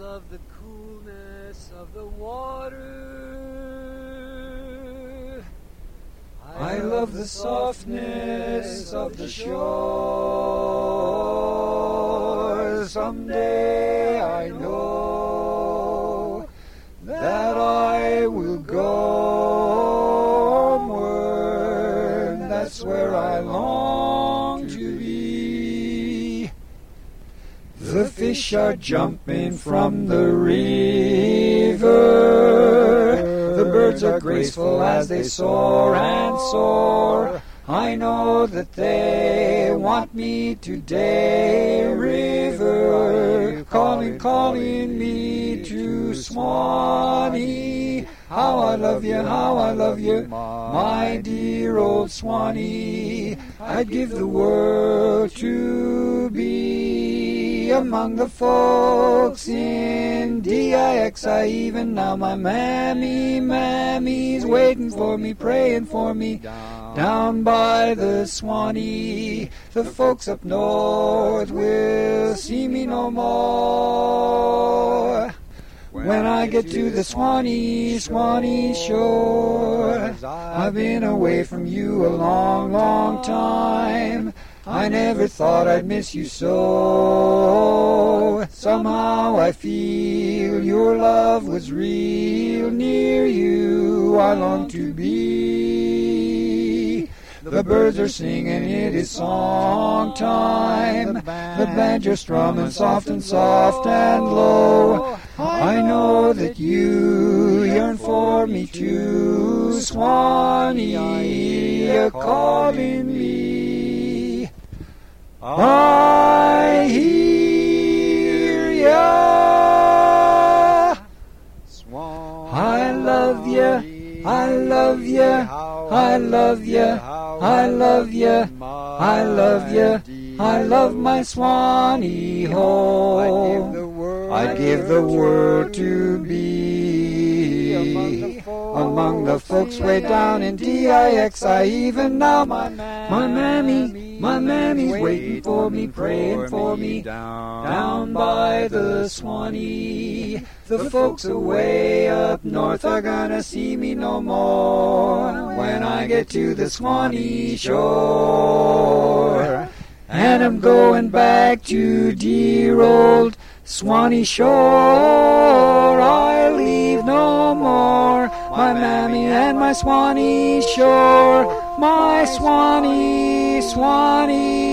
love the coolness of the water. I love the softness of the shore. Someday I know that I will go homeward. That's where I long to be. The fish are jumping from the river. The birds are graceful as they soar and soar. I know that they want me today, river, calling, calling me to Swanee. How I love you, my dear old Swanee. I'd give the world to be among the folks in Dixie. Even now my mammy's waiting for me, praying for me down by the Swanee. The folks up north will see me no more when I get to the Swanee shore. I've been away from you a long, long time. I never thought I'd miss you so. Somehow I feel your love was real. Near you I long to be. The birds are singing, it is song time. The banjo strumming soft and low. I know that you yearn for me too, Swanee, you're calling me. I hear ya. I love ya, I love ya, I love ya, I love ya, I love ya, I love my Swanee home. I'd give the world to be among the folks way down in Dixie. Even now my mammy's waiting for me, praying for me down by the Swanee. The folks away up north are gonna see me no more when I get to the Swanee shore. And I'm going back to dear old Swanee shore. I leave no more my mammy and my Swanee shore. My Swanee